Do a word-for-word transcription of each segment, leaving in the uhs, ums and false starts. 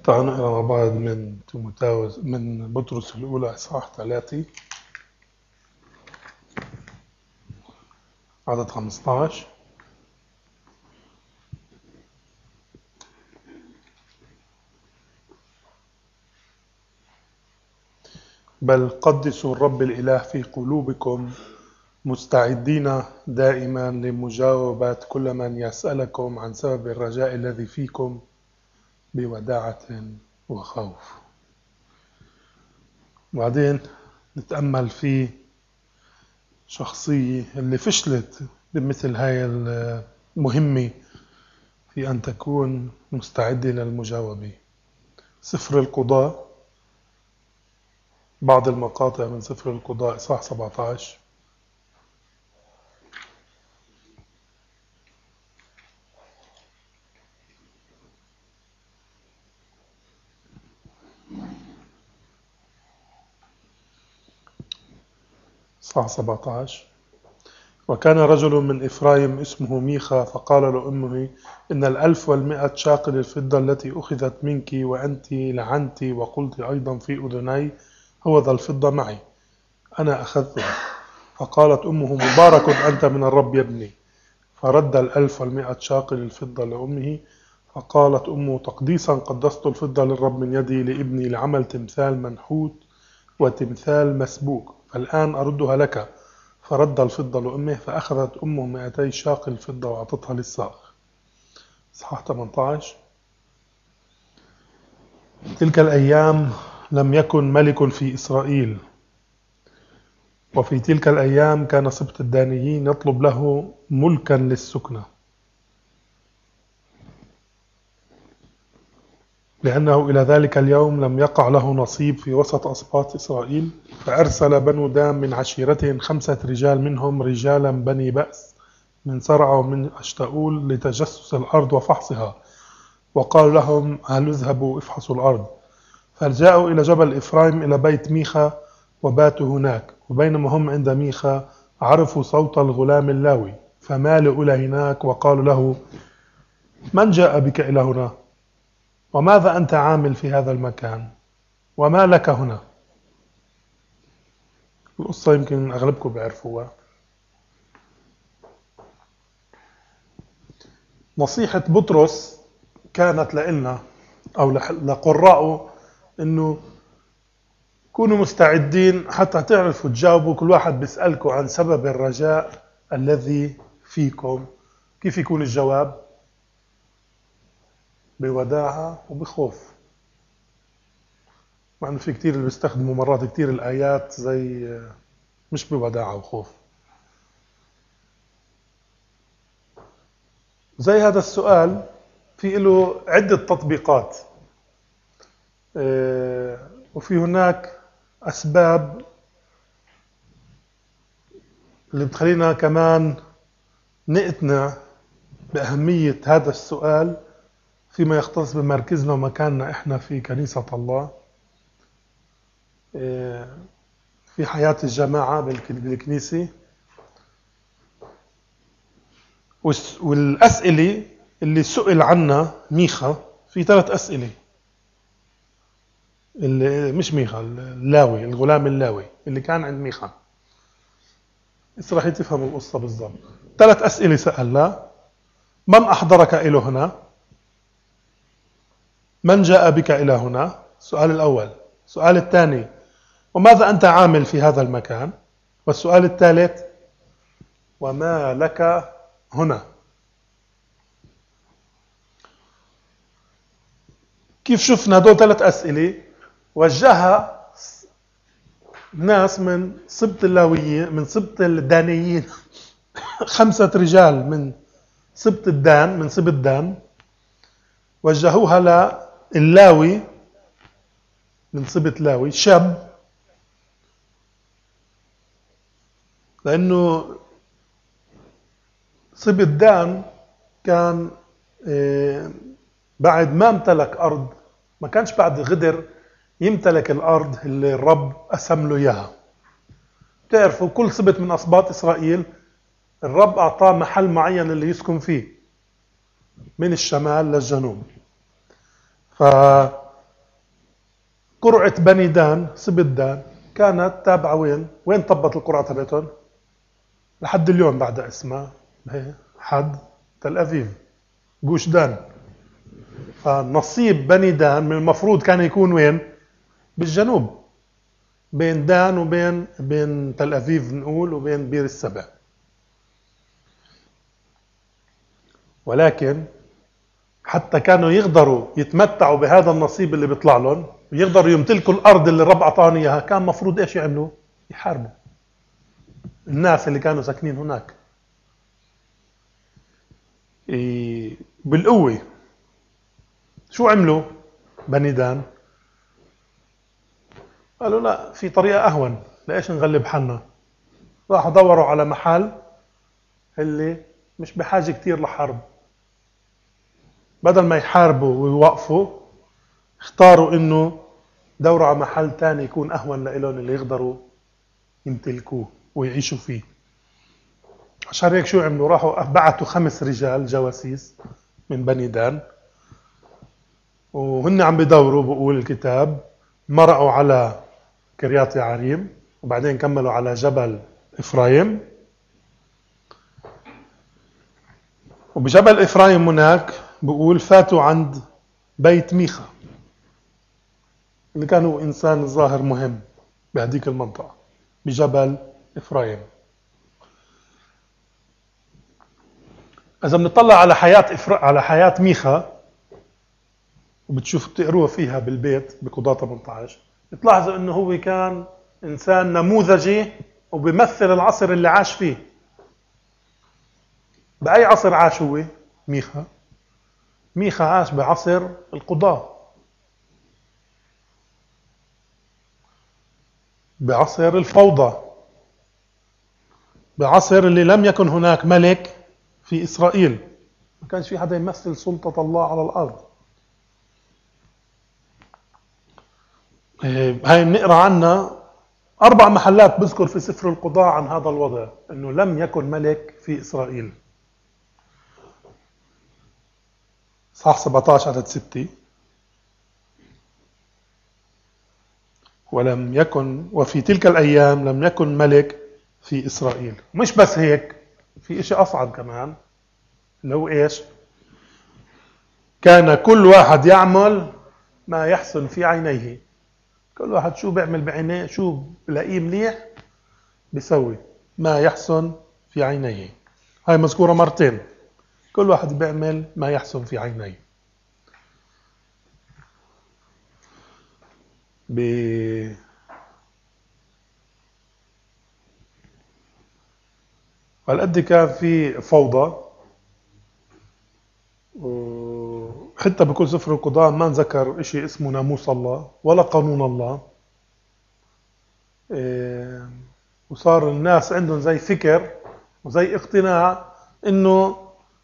تعالوا نقرا مع بعض من تيموثاوس من بطرس الأولى إصحاح ثلاثة عدد خمسة عشر. بل قدسوا الرب الإله في قلوبكم مستعدين دائما لمجاوبة كل من يسألكم عن سبب الرجاء الذي فيكم بوداعة وخوف. وبعدين نتأمل في شخصية اللي فشلت بمثل هاي المهمة في أن تكون مستعدة للمجاوبة. سفر القضاء، بعض المقاطع من سفر القضاء إصحاح سبعة عشر. إصحاح سبعة عشر. وكان رجل من إفرايم اسمه ميخا فقال لأمه: إن الألف والمئة شاقل الفضة التي أخذت منك وأنت لعنت وقلت أيضا في أذني هو ذا الفضة معي، أنا أخذتها. فقالت أمه: مبارك أنت من الرب يا ابني. فرد الألف والمئة شاقل الفضة لأمه. فقالت أمه: تقديسا قدست الفضة للرب من يدي لابني لعمل تمثال منحوت وتمثال مسبوك، فالآن أردها لك. فرد الفضة لأمه. فأخذت أمه مئتي شاقل الفضة وأعطتها للسائق. إصحاح ثمانية عشر. تلك الأيام لم يكن ملك في إسرائيل، وفي تلك الأيام كان سبط الدانيين يطلب له ملكا للسكنة، لأنه إلى ذلك اليوم لم يقع له نصيب في وسط أسباط إسرائيل. فأرسل بنو دان من عشيرتهم خمسة رجال، منهم رجالا بني بأس من سرع ومن أشتاؤول، لتجسس الأرض وفحصها. وقال لهم: هل اذهبوا افحصوا الأرض. فجاءوا إلى جبل إفرايم إلى بيت ميخا وباتوا هناك. وبينما هم عند ميخا عرفوا صوت الغلام اللاوي، فمالوا إلى هناك وقالوا له: من جاء بك إلى هنا؟ وماذا أنت عامل في هذا المكان؟ وما لك هنا؟ القصة يمكن أغلبكم بيعرفوها. نصيحة بطرس كانت لنا أو لقراءه إنه كونوا مستعدين حتى تعرفوا تجاوبوا. كل واحد بيسألكم عن سبب الرجاء الذي فيكم، كيف يكون الجواب؟ بوداعة وبخوف. مع أنه في كتير اللي بيستخدموا مرات كتير الآيات زي مش بوداعة وخوف. زي هذا السؤال في له عدة تطبيقات، وفي هناك أسباب اللي بتخلينا كمان نقتنع بأهمية هذا السؤال فيما يختص بمركزنا ومكاننا إحنا في كنيسة الله، في حياة الجماعة بالكنيسة. والأسئلة اللي سئل عنها ميخا، في ثلاث أسئلة. اللي مش ميخا، اللاوي، الغلام اللاوي اللي كان عند ميخا. راح تفهموا القصة بالضبط. ثلاث أسئلة سألها: من أحضرك إلى هنا؟ من جاء بك إلى هنا؟ السؤال الأول. السؤال الثاني: وماذا أنت عامل في هذا المكان؟ والسؤال الثالث: وما لك هنا؟ كيف شفنا دول ثلاث أسئلة وجهها ناس من سبط اللاويين، من سبط الدانيين خمسة رجال من سبط الدان، من سبط دان، وجهوها للاوي من سبط لاوي، شاب، لأنه سبط دان كان بعد ما امتلك أرض، ما كانش بعد غدر يمتلك الأرض اللي الرب قسم له إياها. تعرفوا كل سبط من أسباط إسرائيل الرب أعطاه محل معين اللي يسكن فيه من الشمال للجنوب. قرعة بني دان سبت دان كانت تابعة وين؟ وين طبت القرعة تبعتهم؟ لحد اليوم بعد اسمها حد تل أبيب، جوش دان. فنصيب بني دان من المفروض كان يكون وين؟ بالجنوب، بين دان وبين بين تل أبيب نقول وبين بير السبع. ولكن حتى كانوا يقدروا يتمتعوا بهذا النصيب اللي بيطلع لهم ويقدروا يمتلكوا الأرض اللي الرب أعطاهم إياها، كان مفروض إيش يعملوا؟ يحاربوا الناس اللي كانوا ساكنين هناك بالقوة. شو عملوا بني دان؟ قالوا لا، في طريقة أهون، ليش نغلب حالنا؟ راحوا دوروا على محل اللي مش بحاجة كتير لحرب، بدل ما يحاربوا ويوقفوا اختاروا انه دوروا على محل تاني يكون اهون لإلهم اللي يقدروا يمتلكوه ويعيشوا فيه. عشان هيك شو عملوا؟ راحوا بعتوا خمس رجال جواسيس من بني دان، وهن عم بدوروا بقول الكتاب مرقوا على كريات يعريم وبعدين كملوا على جبل إفرايم، وبجبل إفرايم هناك بقول فاتوا عند بيت ميخا اللي كان هو إنسان الظاهر مهم بهديك المنطقة بجبل إفرايم. إذا بنطلع على حياة إفرا... على حياة ميخا وبتشوف بتقروها فيها بالبيت بقضاة ثمانية عشر، بتلاحظوا إنه هو كان إنسان نموذجي وبيمثل العصر اللي عاش فيه. بأي عصر عاش هو ميخا؟ ميخا عاش بعصر القضاة، بعصر الفوضى، بعصر اللي لم يكن هناك ملك في إسرائيل، ما كانش في حدا يمثل سلطة الله على الأرض. هاي بنقرأ عنها أربع محلات بذكر في سفر القضاء عن هذا الوضع، أنه لم يكن ملك في إسرائيل. صح سبعة عشر عدد ستة، ولم يكن وفي تلك الأيام لم يكن ملك في إسرائيل. مش بس هيك، في إشي أصعب كمان اللي هو إيش؟ كان كل واحد يعمل ما يحسن في عينيه. كل واحد شو بيعمل بعينيه، شو بلاقيه مليح بيسوي ما يحسن في عينيه. هاي مذكورة مرتين، كل واحد بيعمل ما يحسن في عينيه. ب هالقد كان في فوضى، وحتى بكل سفر القضاء ما نذكر إشي اسمه ناموس الله ولا قانون الله. وصار الناس عندهم زي فكر وزي اقتناع إنه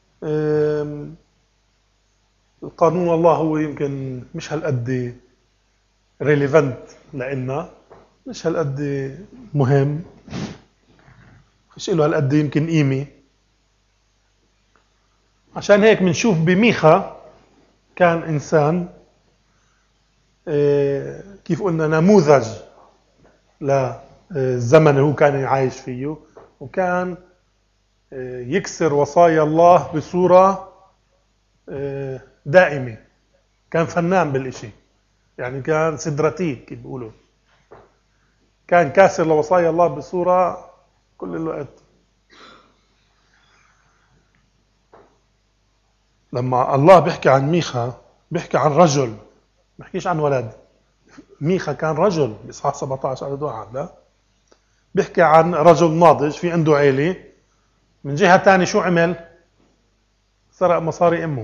القانون الله هو يمكن مش هالقد ريليفنت لإلنا، مش هالقد مهم، فيش له هالقد يمكن قيمة. عشان هيك بنشوف بميخا كان إنسان كيف قلنا نموذج للزمن اللي هو كان عايش فيه، وكان يكسر وصايا الله بصورة دائمة. كان فنان بالإشي، يعني كان سدراتي كيف بيقولوا، كان كاسر لوصايا الله بصورة كل الوقت. لما الله بيحكي عن ميخا بيحكي عن رجل، ما بيحكيش عن ولد. ميخا كان رجل بإصحاح سبعة عشر عدد واحد، لا بيحكي عن رجل ناضج في عنده عيلة. من جهة تانية شو عمل؟ سرق مصاري أمه،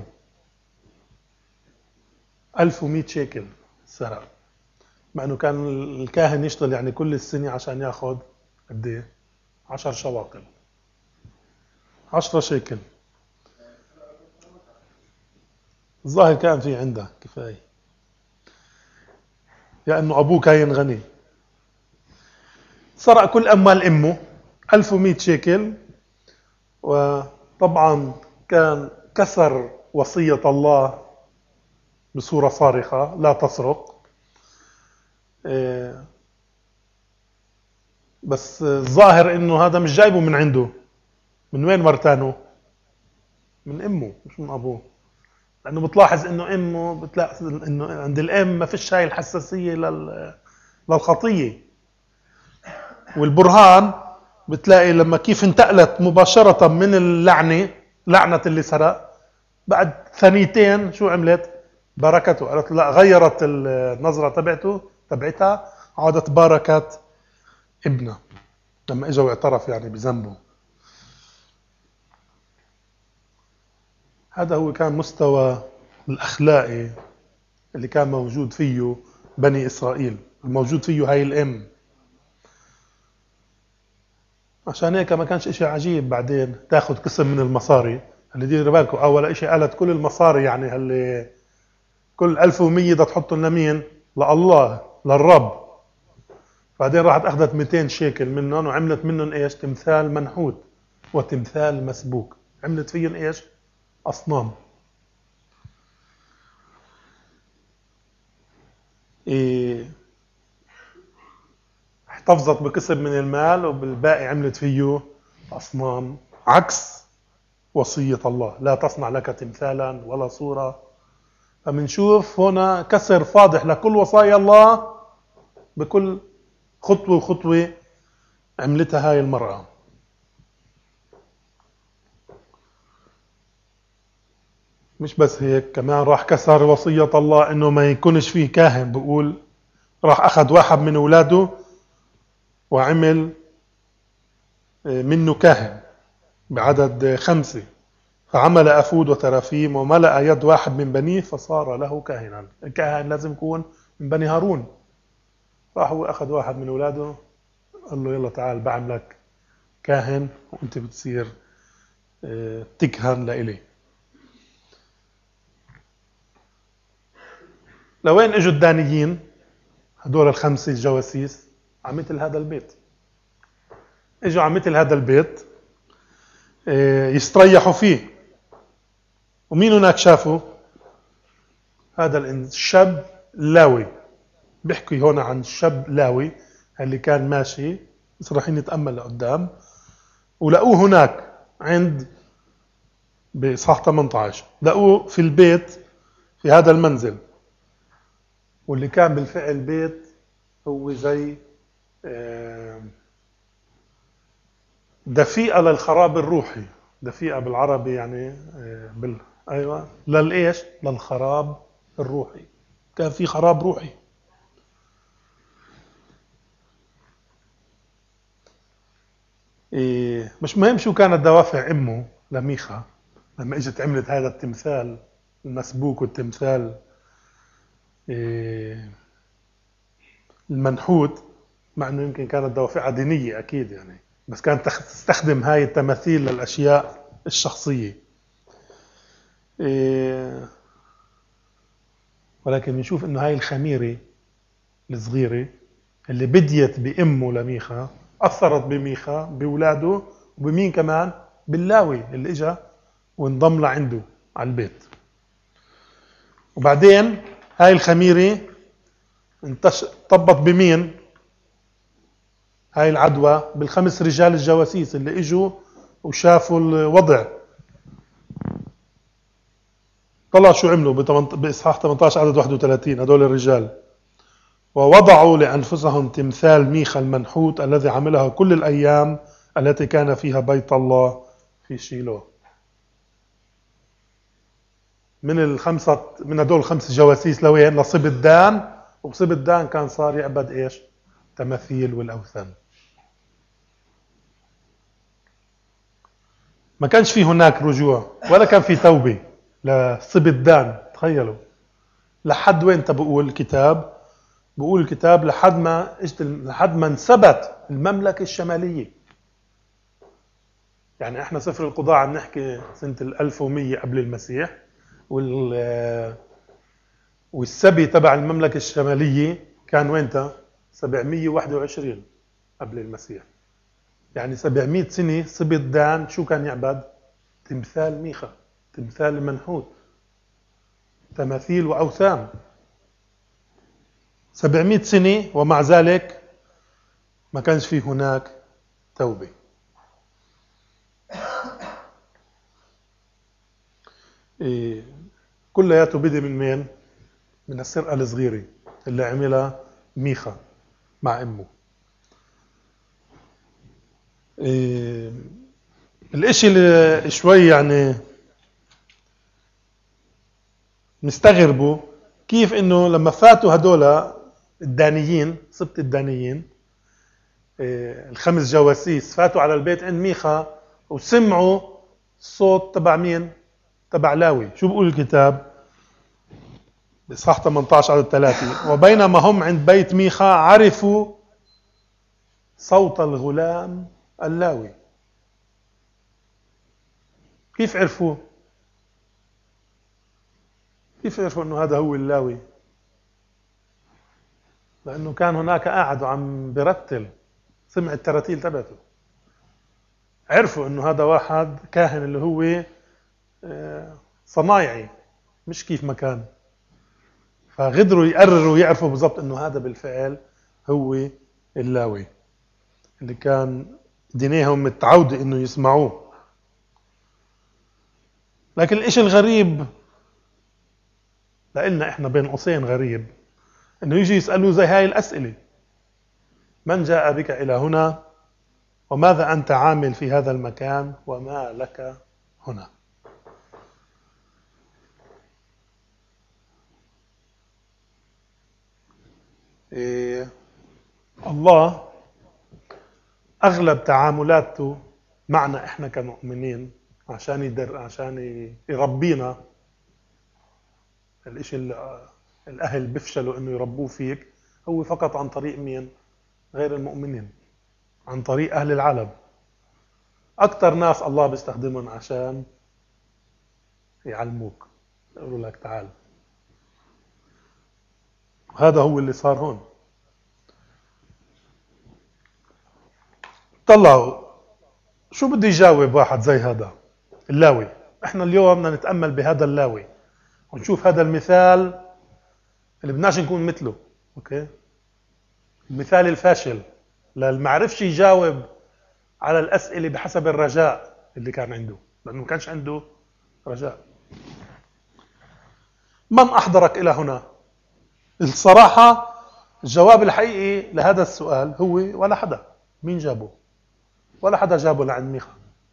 ألف ومئة شيكل سرق، مع أنه كان الكاهن يشتغل يعني كل السنة عشان ياخد قد ايه؟ عشر شواقل، عشرة شيكل. الظاهر كان في عنده كفاية، لأنه يعني أبوه كان غني. سرق كل أموال أمه ألف ومئة شيكل، وطبعا كان كسر وصية الله بصورة صارخة، لا تسرق. إيه، بس الظاهر انه هذا مش جايبه من عنده. من وين مرتانه؟ من امه مش من ابوه. لانه بتلاحظ انه امه، بتلاحظ انه عند الام ما فيش هاي الحساسيه لل للخطيه. والبرهان بتلاقي لما كيف انتقلت مباشره من اللعنه، لعنه اللي سرق، بعد ثانيتين شو عملت؟ باركته. قالت لا، غيرت النظره تبعته تبعتها، عادت باركت ابنه لما اجى واعترف يعني بذنبه. هذا هو كان مستوى الأخلاقي اللي كان موجود فيه بني إسرائيل، الموجود فيه هاي الأم. عشان هيك ما كانش إشي عجيب بعدين تاخد قسم من المصاري. اللي دير بالكم أول إشي قالت كل المصاري، يعني اللي كل ألف ومية بدها تحطوا لنا مين؟ لله، للرب. بعدين راحت أخذت مئتين شيكل منهم وعملت منهم إيش؟ تمثال منحوت وتمثال مسبوك. عملت فيهم إيش؟ أصنام. إيه، احتفظت بقسم من المال وبالباقي عملت فيه أصنام، عكس وصية الله: لا تصنع لك تمثالا ولا صورة. فمنشوف هنا كسر فاضح لكل وصايا الله بكل خطوة وخطوة عملتها هاي المرأة. مش بس هيك، كمان راح كسر وصية الله انه ما يكونش فيه كاهن. بقول راح اخذ واحد من اولاده وعمل منه كاهن بعدد خمسة، فعمل أفود وترافيم وملأ يد واحد من بنيه فصار له كاهنا. الكاهن لازم يكون من بني هارون. راح هو أخذ واحد من أولاده قال له يلا تعال بعملك كاهن وانت بتصير تكهن لإلي. لوين اجوا الدانيين هدول الخمسة الجواسيس؟ على مثل هذا البيت. اجوا على مثل هذا البيت يستريحوا فيه. ومين هناك شافوا؟ هذا الشاب لاوي. بيحكي هنا عن شاب لاوي اللي كان ماشي، بس رايحين نتأمل لقدام، ولقوه هناك عند بإصحاح ثمانية عشر، لقوه في البيت في هذا المنزل. واللي كان بالفعل بيت هو زي دفيئة للخراب الروحي. دفيئة بالعربي يعني بال... أيوة للإيش؟ للخراب الروحي. كان في خراب روحي. إيه، مش مهم شو كانت دوافع امه لميخا لما اجت عملت هذا التمثال المسبوك والتمثال إيه المنحوت، مع انه يمكن كانت دوافعها دينيه اكيد يعني، بس كانت تستخدم هاي التماثيل للاشياء الشخصيه. إيه، ولكن بنشوف انه هاي الخميره الصغيره اللي بديت بامه لميخا اثرت بميخا باولاده وبمين كمان؟ باللاوي اللي اجا وانضم لعنده على البيت. وبعدين هاي الخميرة انتش طبط بمين؟ هاي العدوى بالخمس رجال الجواسيس اللي اجوا وشافوا الوضع. طلع شو عملوا بإصحاح ثمانية عشر عدد واحد وثلاثين هدول الرجال: ووضعوا لأنفسهم تمثال ميخا المنحوت الذي عملها كل الأيام التي كان فيها بيت الله في شيلو. من الخمسة من هدول الخمس جواسيس لوين؟ لصبت دان. وبصبت دان كان صار يعبد ايش؟ تماثيل والأوثان. ما كانش في هناك رجوع ولا كان في توبة لصبت دان. تخيلوا لحد وين تبقول الكتاب؟ بقول الكتاب لحد ما اجت لحد ما انثبت المملكة الشمالية. يعني احنا سفر القضاء عم نحكي سنة الألف ومية قبل المسيح، وال والسبي تبع المملكة الشمالية كان وينتا؟ سبعمية وواحد وعشرين قبل المسيح. يعني سبعمية سنة صبت دان شو كان يعبد؟ تمثال ميخا، تمثال المنحوت، تماثيل وأوثان. سبعمائة سنة ومع ذلك ما كانش في هناك توبة. إيه كلياته بدي من مين؟ من السرقة الصغيرة اللي عملها ميخا مع امه. إيه الاشي اللي شوي يعني مستغربه كيف انه لما فاتوا هدول الدانيين، سبط الدانيين، إيه الخمس جواسيس فاتوا على البيت عند ميخا وسمعوا الصوت تبع مين؟ تبع لاوي. شو بيقول الكتاب؟ بإصحاح ثمانية عشر عدد ثلاثة: وبينما هم عند بيت ميخا عرفوا صوت الغلام اللاوي. كيف عرفوه؟ كيف عرفوا انه هذا هو اللاوي؟ لانه كان هناك قاعد وعم برتل، سمع التراتيل تبعته، عرفوا انه هذا واحد كاهن اللي هو صنايعي مش كيف ما كان، فغدروا يقرروا يعرفوا بالضبط انه هذا بالفعل هو اللاوي اللي كان دينيهم متعودة انه يسمعوه. لكن الاشي الغريب لإلنا احنا بين قوسين غريب انه يجي يسألوه زي هاي الأسئلة: من جاء بك إلى هنا؟ وماذا أنت عامل في هذا المكان؟ وما لك هنا؟ إيه الله أغلب تعاملاته معنا إحنا كمؤمنين عشان يدر عشان يربينا. الإشي اللي الأهل بيفشلوا إنه يربوه فيك هو فقط عن طريق مين؟ غير المؤمنين، عن طريق أهل العالم. أكتر ناس الله بيستخدمهم عشان يعلموك، يقولوا لك تعال. هذا هو اللي صار هون. طلعوا شو بده يجاوب واحد زي هذا اللاوي. احنا اليوم بدنا نتأمل بهذا اللاوي ونشوف هذا المثال اللي بدناش نكون مثله. اوكي، المثال الفاشل اللي ما عرفش يجاوب على الأسئلة بحسب الرجاء اللي كان عنده، لأنه ما كانش عنده رجاء. من أحضرك إلى هنا؟ الصراحة الجواب الحقيقي لهذا السؤال هو ولا حدا. مين جابه؟ ولا حدا جابه لعند ميخا.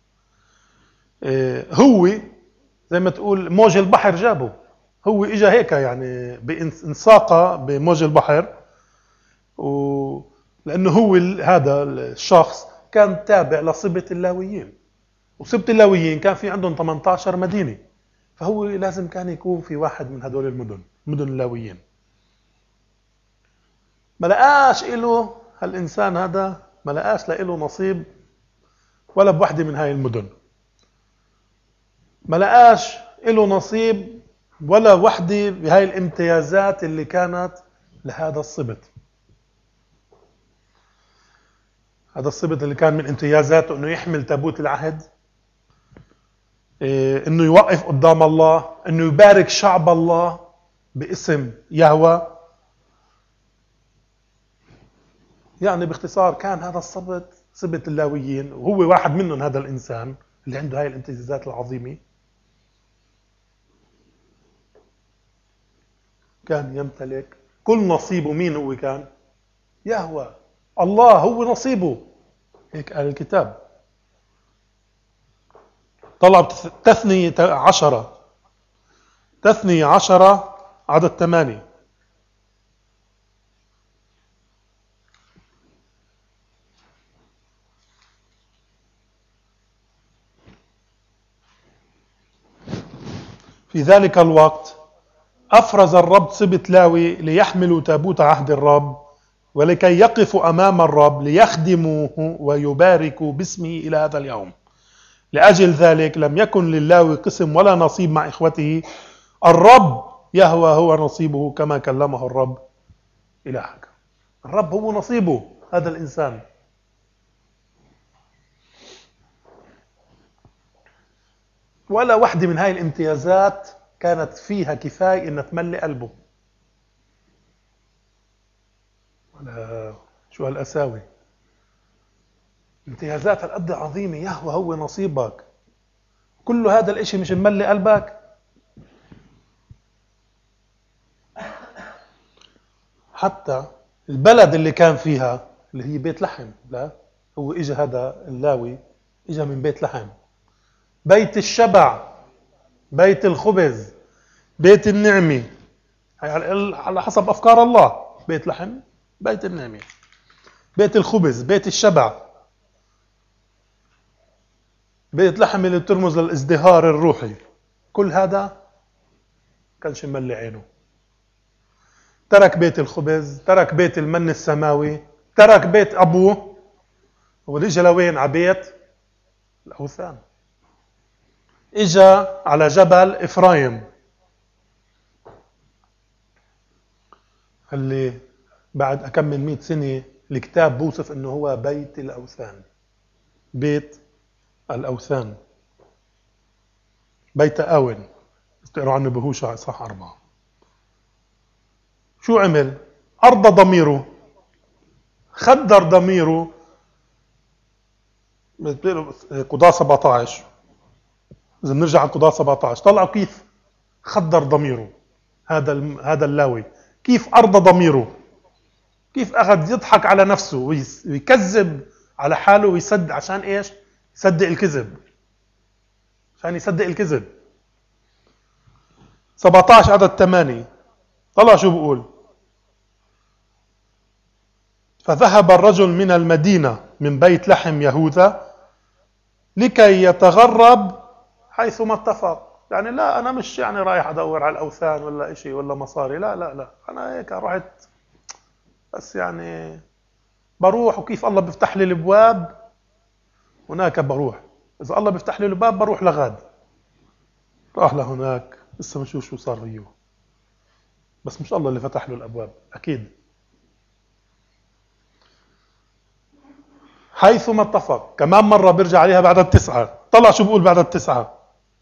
إيه هو زي ما تقول موج البحر جابه. هو إجا هيك يعني بانساقه بموج البحر، ولأنه هو هذا الشخص كان تابع لصبة اللاويين، وصبة اللاويين كان في عندهم ثمانية عشر مدينة، فهو لازم كان يكون في واحد من هدول المدن، مدن اللاويين. ما لقاش له هالإنسان هذا، ما لقاش له نصيب ولا بوحدة من هاي المدن، ما لقاش له نصيب ولا وحدة بهاي الامتيازات اللي كانت لهذا الصبت. هذا الصبت اللي كان من امتيازاته انه يحمل تابوت العهد، انه يوقف قدام الله، انه يبارك شعب الله باسم يهوه. يعني باختصار كان هذا الصبت صبت اللاويين، وهو واحد منهم هذا الانسان اللي عنده هاي الامتيازات العظيمة. كان يمتلك كل نصيبه. مين هو كان؟ يهوه الله هو نصيبه، هيك قال الكتاب. طلع تثنية عشرة، تثنية عشرة عدد ثمانية: في ذلك الوقت أفرز الرب سبط لاوي ليحملوا تابوت عهد الرب ولكي يقفوا أمام الرب ليخدموه ويباركوا باسمه إلى هذا اليوم. لأجل ذلك لم يكن للاوي قسم ولا نصيب مع إخوته، الرب يهوى هو نصيبه كما كلمه الرب إلهك. الرب هو نصيبه هذا الإنسان. ولا واحدة من هاي الامتيازات كانت فيها كفاية إن تملي قلبه. ولا شو هالقساوي؟ امتيازات هالقد عظيمة، يهوى هو نصيبك، كل هذا الاشي مش مملي قلبك؟ حتى البلد اللي كان فيها اللي هي بيت لحم، لا هو اجى هذا اللاوي اجى من بيت لحم، بيت الشبع، بيت الخبز، بيت النعمة، على حسب أفكار الله. بيت لحم، بيت النعمة، بيت الخبز، بيت الشبع، بيت لحم اللي بترمز للازدهار الروحي. كل هذا كانش مملي عينه، ترك بيت الخبز، ترك بيت المن السماوي، ترك بيت أبوه، ورجع لوين؟ على بيت الأوثان. إجا على جبل إفرايم اللي بعد أكم من مئة سنة الكتاب بوصف إنه هو بيت الأوثان، بيت الأوثان، بيت آون، تقرأوا عنه بهوشع إصحاح أربعة. شو عمل؟ أرضى ضميره، خدر ضميره. قضاة سبعة عشر، إذا بنرجع على قضاة سبعة عشر طلعوا كيف خدر ضميره هذا هذا اللاوي، كيف أرضى ضميره، كيف أخذ يضحك على نفسه ويكذب على حاله ويصدق. عشان إيش؟ يصدق الكذب، عشان يصدق الكذب. سبعة عشر عدد ثمانية، طلع شو بقول؟ فذهب الرجل من المدينة من بيت لحم يهوذا لكي يتغرب حيثما اتفق. يعني لا أنا مش يعني رايح أدور على الأوثان ولا إشي ولا مصاري، لا لا لا، أنا هيك رحت بس يعني بروح، وكيف الله بيفتح لي الابواب هناك بروح. اذا الله بيفتح لي الباب بروح لغاد. راح لهناك، لسه بنشوف شو صار فيه، بس مش الله اللي فتح له الابواب اكيد. حيثما اتفق، كمان مره بيرجع عليها بعد التسعه. طلع شو بقول بعد التسعه؟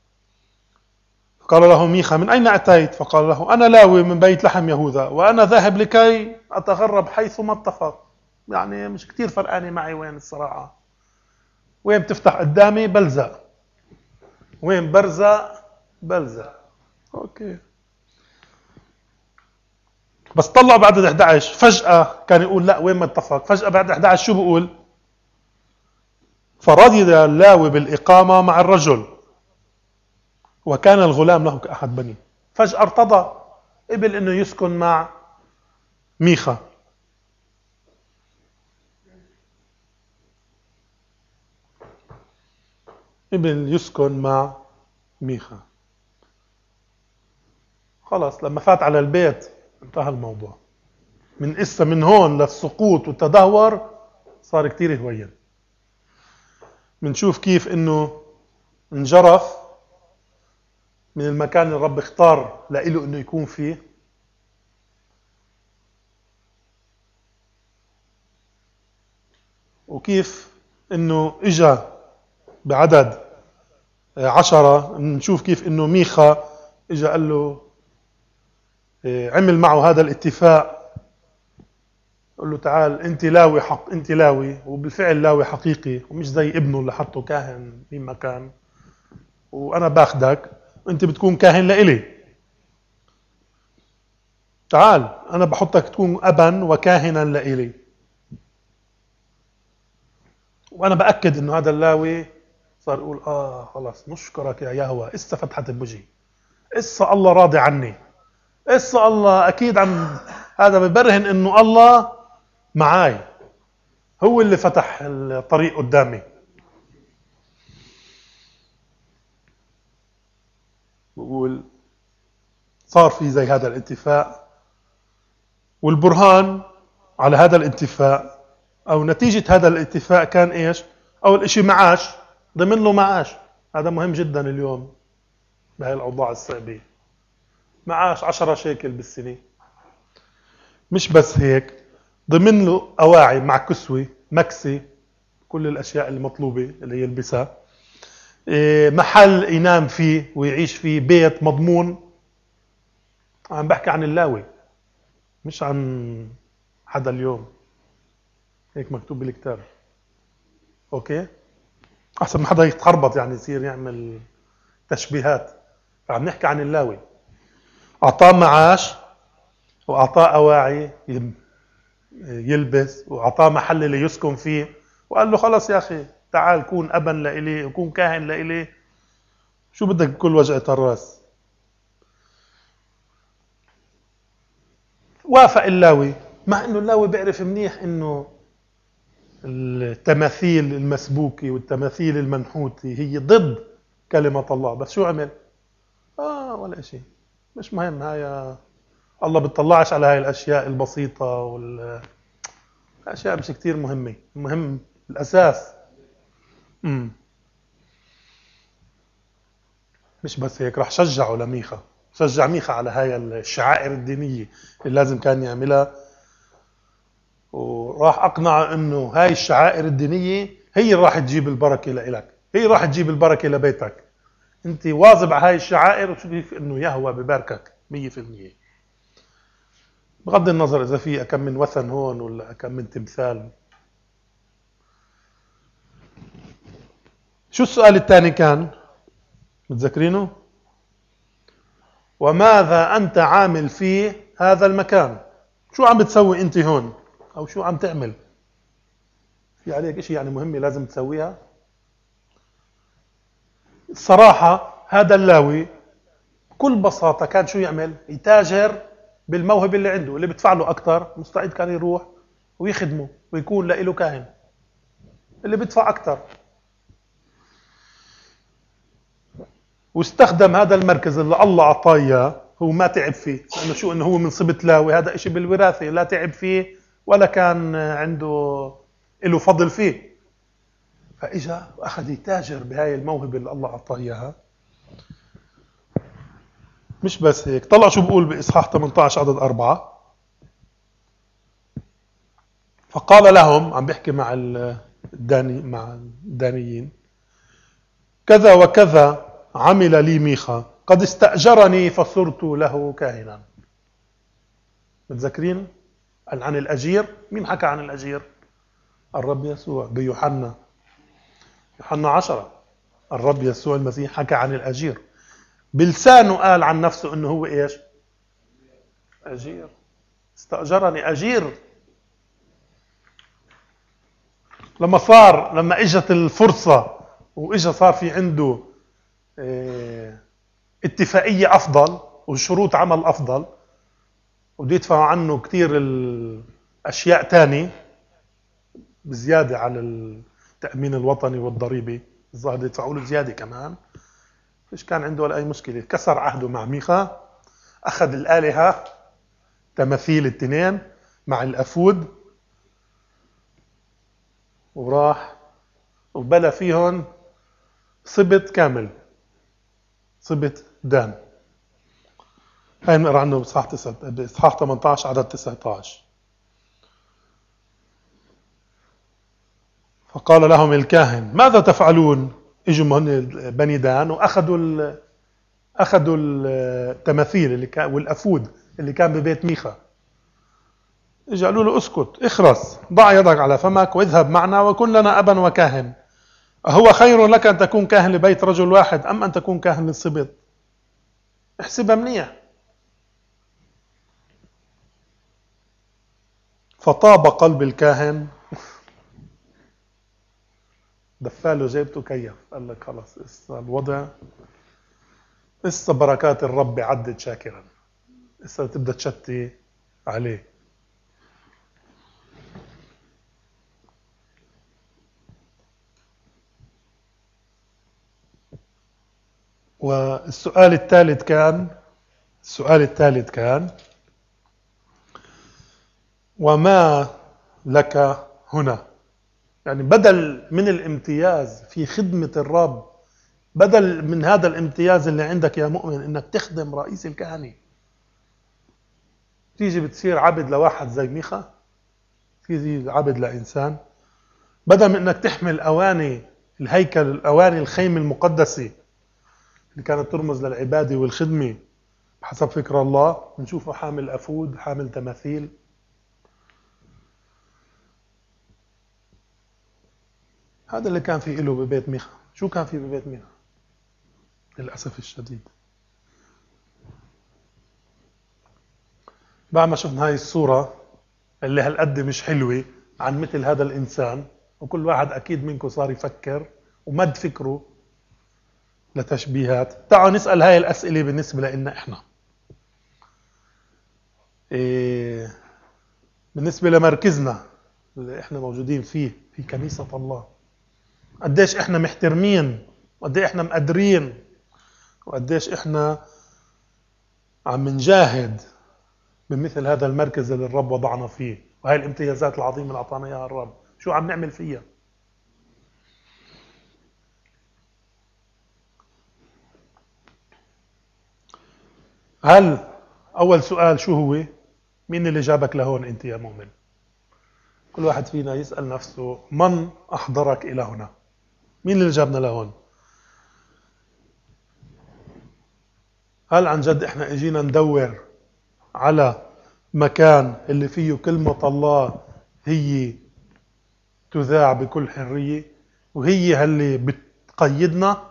قال له ميخا من اين اتيت؟ فقال له انا لاوي من بيت لحم يهوذا، وانا ذاهب لكي اتغرب حيثما اتفق. يعني مش كتير فرقاني معي وين الصراحه، وين بتفتح قدامي بلزق، وين برزق بلزق. اوكي. بس طلعوا بعد أحد عشر فجأة كان يقول لا وين ما اتفق، فجأة بعد أحد عشر شو بقول؟ فرضي اللاوي بالإقامة مع الرجل وكان الغلام له كأحد بني. فجأة ارتضى، قبل انه يسكن مع ميخا. قبل يسكن مع ميخا. خلاص لما فات على البيت انتهى الموضوع. من إسا من هون للسقوط والتدهور صار كتير هوين. منشوف كيف انه انجرف من المكان اللي الرب اختار لإله انه يكون فيه، وكيف انه اجا بعدد عشرة. نشوف كيف انه ميخا اجا قال له، عمل معه هذا الاتفاق، قال له تعال انت لاوي حق، انت لاوي، وبالفعل لاوي حقيقي ومش زي ابنه اللي حطه كاهن في مكان، وانا باخدك وانت بتكون كاهن لإلي. تعال انا بحطك تكون ابا وكاهنا لإلي. وانا باكد انه هذا اللاوي صار يقول اه خلاص نشكرك يا يهوه، اسا فتحت بوجهي، اسا الله راضي عني، اسا الله اكيد عم هذا ببرهن انه الله معاي، هو اللي فتح الطريق قدامي. بقول صار في زي هذا الاتفاق، والبرهان على هذا الاتفاق او نتيجة هذا الاتفاق كان ايش؟ اول اشي معاش، ضمن له معاش. هذا مهم جدا اليوم بهاي الاوضاع الصعبة. معاش عشرة شيكل بالسنة. مش بس هيك، ضمن له اواعي مع كسوة مكسي، كل الاشياء المطلوبة اللي يلبسها، محل ينام فيه ويعيش فيه، بيت مضمون. عم بحكي عن اللاوي مش عن حدا اليوم، هيك مكتوب بالكتاب. اوكي، احسن ما حدا يتخربط يعني يصير يعمل تشبيهات. فعم نحكي عن اللاوي، اعطاه معاش واعطاه اواعي يلبس واعطاه محل اللي يسكن فيه، وقال له خلص يا اخي تعال كون ابا لإلي وكون كاهن لإلي، شو بدك بكل وجعة الراس. وافق اللاوي، مع انه اللاوي بيعرف منيح انه التماثيل المسبوكة والتماثيل المنحوتة هي ضد كلمة الله، بس شو عمل؟ اه ولا شيء، مش مهم، هاي الله بتطلعش على هاي الاشياء البسيطة، والاشياء مش كتير مهمة، المهم الاساس. امم مش بس هيك، راح شجعه لميخا، شجع ميخا على هاي الشعائر الدينية اللي لازم كان يعملها، وراح أقنعه إنه هاي الشعائر الدينية هي اللي راح تجيب البركة لإلك، هي راح تجيب البركة لبيتك، أنت واظب على هاي الشعائر وشوف إنه يهوى بباركك مية في المية، بغض النظر إذا في أكم من وثن هون ولا أكم من تمثال. شو السؤال الثاني كان؟ متذكرينه؟ وماذا أنت عامل في هذا المكان؟ شو عم بتسوي أنت هون؟ أو شو عم تعمل؟ في عليك إشي يعني مهمة لازم تسويها؟ الصراحة هذا اللاوي بكل بساطة كان شو يعمل؟ يتاجر بالموهبة اللي عنده، اللي بدفع له أكتر مستعد كان يروح ويخدمه ويكون له كاهن، اللي بدفع أكتر. واستخدم هذا المركز اللي الله أعطاه إياه، هو ما تعب فيه، لأنه شو إنه هو من صبة لاوي، هذا إشي بالوراثة، لا تعب فيه ولا كان عنده له فضل فيه، فإجا وأخذ يتاجر بهاي الموهبة اللي الله أعطاه إياها. مش بس هيك، طلع شو بقول بإصحاح ثمانية عشر عدد أربعة، فقال لهم، عم بيحكي مع الداني مع الدانيين، كذا وكذا عمل لي ميخا، قد استأجرني فصرت له كاهنا. متذكرين عن الأجير؟ مين حكى عن الأجير؟ الرب يسوع بيوحنا، يوحنا عشرة، الرب يسوع المسيح حكى عن الأجير بلسانه، قال عن نفسه انه هو ايش؟ أجير، استأجرني أجير. لما صار لما اجت الفرصة واجا صار في عنده اه اتفاقية أفضل وشروط عمل أفضل، وبده يدفعوا عنه كتير الأشياء تاني بزيادة على التأمين الوطني والضريبة، الظاهر يدفعوا له زيادة كمان، فيش كان عنده ولا أي مشكلة. كسر عهده مع ميخا، أخذ الآلهة تماثيل التنين مع الأفود، وراح وبلى فيهم صبت كامل، صبت دان. هاي نقرأ عنه بإصحاح بإصحاح ثمانية عشر عدد تسعة عشر. فقال لهم الكاهن ماذا تفعلون؟ اجوا هن بني دان واخذوا ال... اخذوا التماثيل اللي كان والافود اللي كان ببيت ميخا، اجوا قالوا له اسكت اخرس، ضع يدك على فمك واذهب معنا وكن لنا ابا وكاهن، أهو خير لك ان تكون كاهن لبيت رجل واحد ام ان تكون كاهن للصبط؟ احسبها منيح. فطاب قلب الكاهن، دفاله جيبته كيف، قال لك خلاص اسا الوضع، اسا بركات الرب عدت شاكرا، اسا تبدا تشتي عليه. والسؤال الثالث كان السؤال الثالث كان وما لك هنا؟ يعني بدل من الامتياز في خدمة الرب، بدل من هذا الامتياز اللي عندك يا مؤمن انك تخدم رئيس الكهنة، تيجي بتصير عبد لواحد زي ميخا، تيجي عبد لإنسان، بدل من انك تحمل اواني الهيكل، الاواني الخيمة المقدسة اللي كانت ترمز للعبادة والخدمة بحسب فكر الله، نشوفه حامل أفود، حامل تماثيل. هذا اللي كان في له ببيت ميخا. شو كان في ببيت ميخا؟ للأسف الشديد بعد ما شفنا هاي الصورة اللي هالقد مش حلوة عن مثل هذا الإنسان، وكل واحد أكيد منكم صار يفكر ومد فكره لتشبيهات، تعالوا نسأل هاي الأسئلة بالنسبة لنا إحنا. إيه بالنسبة لمركزنا اللي إحنا موجودين فيه في كنيسة الله، قديش إحنا محترمين وقديش إحنا مقدرين وقديش إحنا عم نجاهد بمثل هذا المركز اللي الرب وضعنا فيه، وهي الامتيازات العظيمة اللي أعطانا إياها الرب، شو عم نعمل فيها؟ هل أول سؤال شو هو؟ مين اللي جابك لهون أنت يا مؤمن؟ كل واحد فينا يسأل نفسه من أحضرك إلى هنا؟ مين اللي جابنا لهون؟ هل عن جد إحنا إجينا ندور على مكان اللي فيه كلمة الله هي تذاع بكل حرية وهي اللي بتقيدنا؟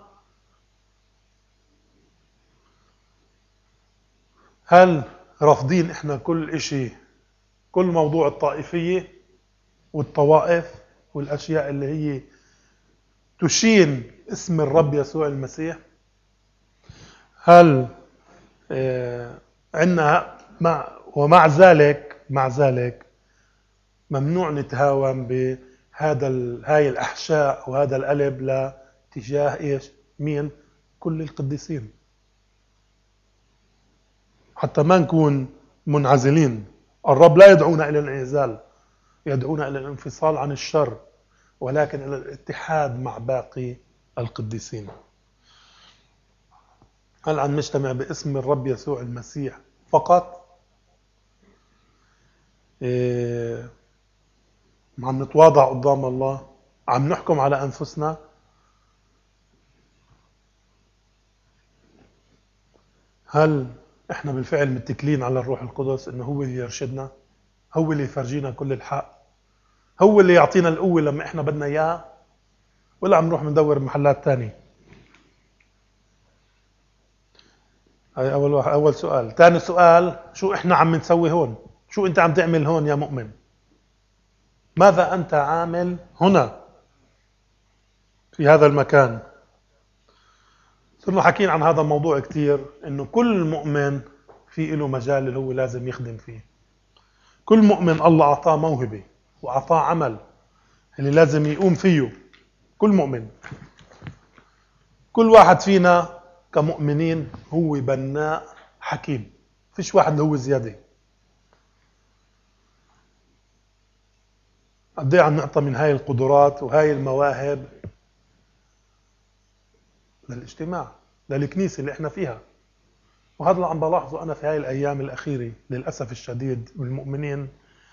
هل رافضين إحنا كل إشي، كل موضوع الطائفية والطوائف والأشياء اللي هي تشين اسم الرب يسوع المسيح؟ هل آه عندنا مع ومع ذلك مع ذلك ممنوع نتهاون بهذا هاي الأحشاء وهذا القلب لاتجاه إيش؟ مين؟ كل القديسين، حتى ما نكون منعزلين. الرب لا يدعونا إلى الانعزال، يدعونا إلى الانفصال عن الشر، ولكن إلى الاتحاد مع باقي القديسين. هل عم نجتمع باسم الرب يسوع المسيح فقط؟ إيه عم نتواضع قدام الله؟ عم نحكم على أنفسنا؟ هل إحنا بالفعل متكلين على الروح القدس إنه هو اللي يرشدنا، هو اللي يفرجينا كل الحق، هو اللي يعطينا القوة لما إحنا بدنا إياه، ولا عم نروح ندور بمحلات تانية؟ هاي أول واحد أول سؤال. ثاني سؤال، شو إحنا عم نسوي هون؟ شو أنت عم تعمل هون يا مؤمن؟ ماذا أنت عامل هنا في هذا المكان؟ صرنا حكينا عن هذا الموضوع كتير، إنه كل مؤمن في له مجال اللي هو لازم يخدم فيه. كل مؤمن الله أعطاه موهبة وأعطاه عمل اللي لازم يقوم فيه. كل مؤمن، كل واحد فينا كمؤمنين هو بناء حكيم، فيش واحد اللي هو زيادة. قد ايه عم نعطى من هاي القدرات وهاي المواهب للاجتماع، للكنيسة اللي احنا فيها. وهذا اللي عم بلاحظه أنا في هاي الأيام الأخيرة للأسف الشديد. والمؤمنين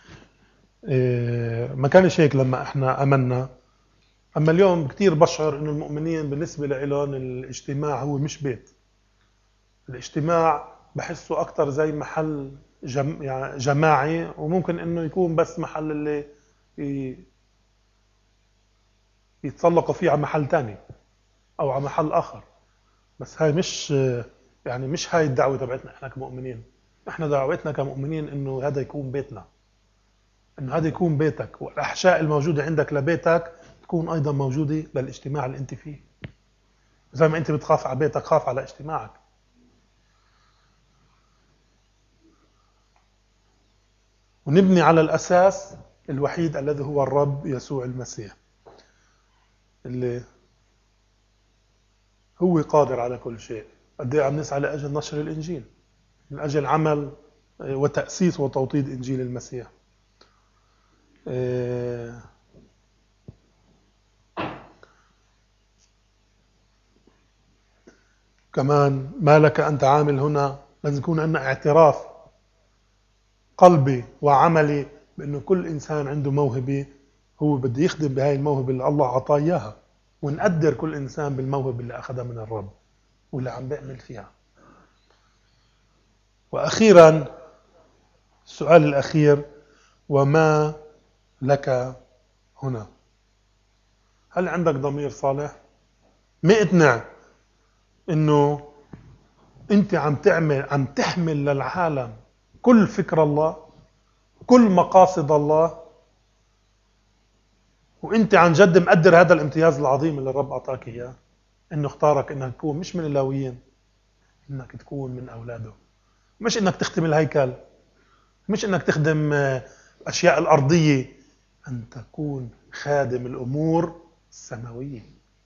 ما كانش هيك لما احنا أمنا، أما اليوم كتير بشعر إنه المؤمنين بالنسبة لهم الاجتماع هو مش بيت. الاجتماع بحسه أكتر زي محل جم يعني جماعي، وممكن إنه يكون بس محل اللي يتسلقوا فيه على محل تاني أو على محل آخر. بس هاي مش يعني مش هاي الدعوة تبعتنا إحنا كمؤمنين. إحنا دعوتنا كمؤمنين إنه هذا يكون بيتنا، إنه هذا يكون بيتك، والأحشاء الموجودة عندك لبيتك تكون أيضا موجودة للاجتماع اللي أنت فيه. زي ما أنت بتخاف على بيتك خاف على اجتماعك. ونبني على الأساس الوحيد الذي هو الرب يسوع المسيح، اللي هو قادر على كل شيء. قد ايه عم نسعى لأجل نشر الإنجيل، من أجل عمل وتأسيس وتوطيد إنجيل المسيح. إيه كمان ما لك أنت عامل هنا، لازم يكون عندنا اعتراف قلبي وعملي بأنه كل إنسان عنده موهبة هو بده يخدم بهاي الموهبة اللي الله عطاه إياها، ونقدر كل إنسان بالموهبة اللي أخذها من الرب واللي عم بيعمل فيها. وأخيرا السؤال الأخير، وما لك هنا؟ هل عندك ضمير صالح؟ مقتنع انه انت عم تعمل عم تحمل للعالم كل فكر الله، كل مقاصد الله، وانت عن جد مقدر هذا الامتياز العظيم اللي الرب اعطاك اياه، انه اختارك انك تكون مش من اللاويين، انك تكون من اولاده، مش انك تخدم الهيكل، مش انك تخدم الاشياء الارضيه، ان تكون خادم الامور السماويه.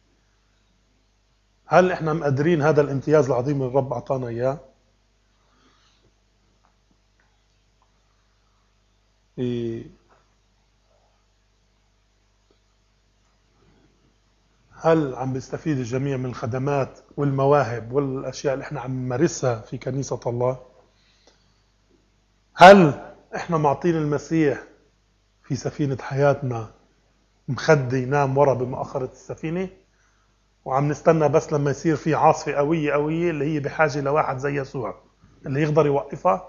هل احنا مقدرين هذا الامتياز العظيم اللي الرب اعطانا اياه؟ إيه، هل عم بيستفيد الجميع من الخدمات والمواهب والاشياء اللي احنا عم نمارسها في كنيسه الله؟ هل احنا معطين المسيح في سفينه حياتنا مخدة ينام ورا بمؤخرة السفينة، وعم نستنى بس لما يصير في عاصفة قوية قوية اللي هي بحاجة لواحد زي يسوع اللي يقدر يوقفها،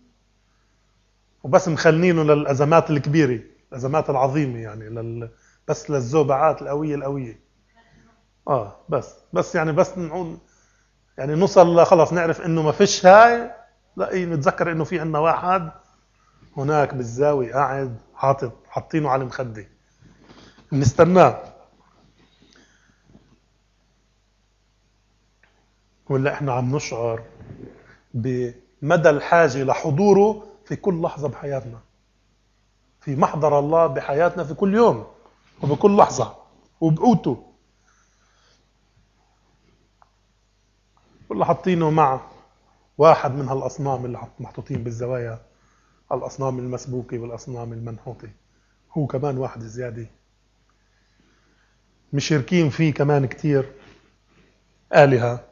وبس مخلينه للأزمات الكبيرة، الأزمات العظيمة يعني لل... بس للزوبعات القوية القوية. اه بس بس يعني بس نعود يعني نوصل خلص نعرف انه ما فيش هاي، لا إيه نتذكر انه في عنا واحد هناك بالزاوية قاعد حاطط حاطينه على المخدة بنستناه. ولا احنا عم نشعر بمدى الحاجة لحضوره في كل لحظة بحياتنا، في محضر الله بحياتنا في كل يوم وبكل لحظة وبقوته، ولا حاطينه مع واحد من هالأصنام اللي محطوطين بالزوايا، الأصنام المسبوكة والأصنام المنحوتة، هو كمان واحد زيادة مشاركين فيه كمان كتير آلهة.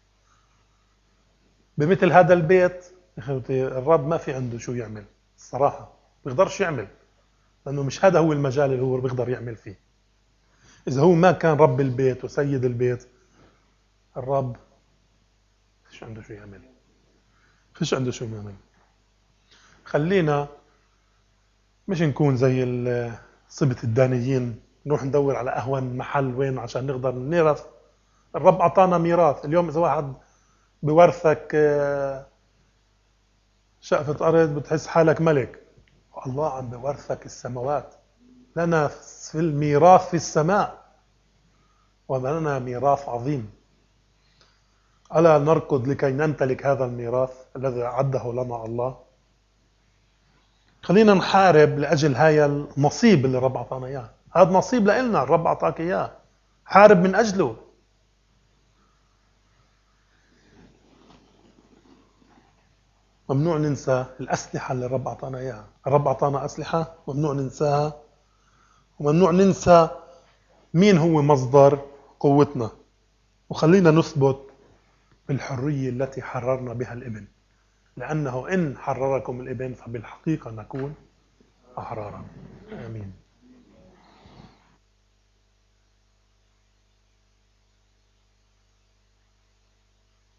بمثل هذا البيت الرب ما في عنده شو يعمل الصراحة، بيقدرش يعمل، لأنه مش هذا هو المجال اللي هو بيقدر يعمل فيه. إذا هو ما كان رب البيت وسيد البيت، الرب فيش عنده شو يعمل، فيش عنده شو يعمل. خلينا مش نكون زي صبة الدانيين نروح ندور على أهون محل وين عشان نقدر نرث. الرب أعطانا ميراث. اليوم إذا واحد بورثك شقفة أرض بتحس حالك ملك، الله عم بورثك السماوات. لنا في الميراث في السماء ولنا ميراث عظيم. ألا نركض لكي نمتلك هذا الميراث الذي أعده لنا الله؟ خلينا نحارب لأجل هاي النصيب اللي الرب أعطانا إياه. هذا نصيب لنا، الرب أعطاك إياه، حارب من أجله. ممنوع ننسى الأسلحة اللي الرب أعطانا إياها. الرب أعطانا أسلحة ممنوع ننساها، وممنوع ننسى مين هو مصدر قوتنا. وخلينا نثبت بالحرية التي حررنا بها الابن، لأنه إن حرركم الابن فبالحقيقة نكون أحرارا. آمين.